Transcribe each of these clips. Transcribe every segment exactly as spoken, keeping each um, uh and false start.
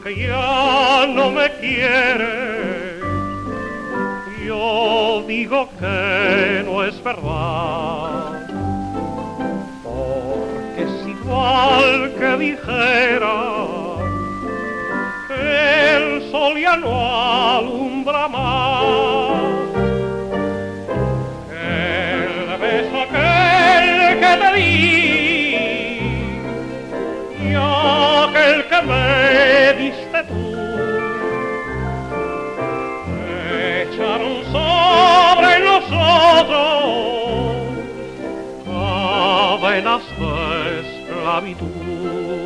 que ya no me quieres, yo digo que no es verdad, porque es igual que dijera que el sol ya no alumbra más, que el beso aquel que te di y aquel que me diste tú echaron sobre nosotros cadenas de esclavitud.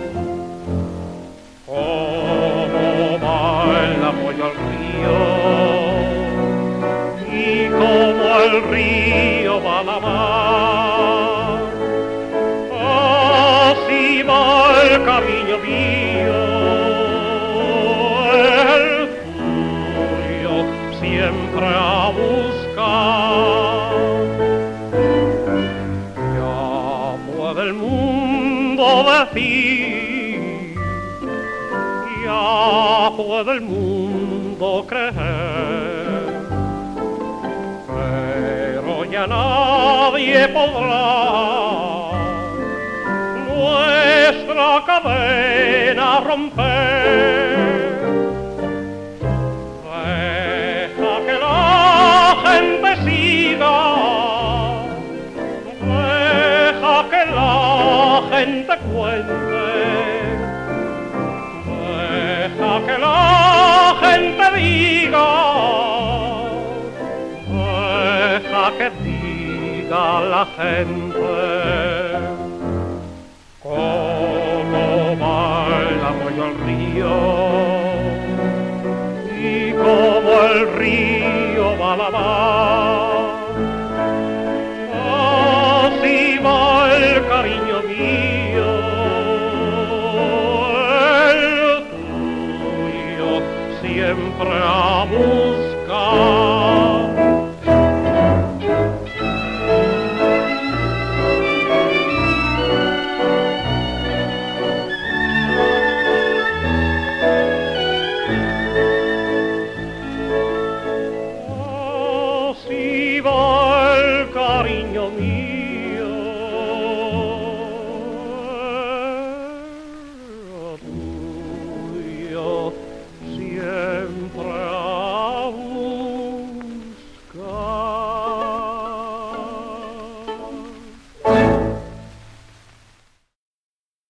Como va el arroyo al río y como el río va a la mar, así va el cariño mío, el tuyo siempre a buscar. Ya puede el mundo decir, ya puede el mundo creer, pero ya nadie podrá nuestra cadena romper. Deja que la gente siga, deja que la gente cuente, deja que la gente diga, deja que diga la gente. Como va el arroyo al río y como el río va a la mar, así va el cariño mío, el tuyo siempre a buscar. Cariño mío, tuyo siempre a buscar.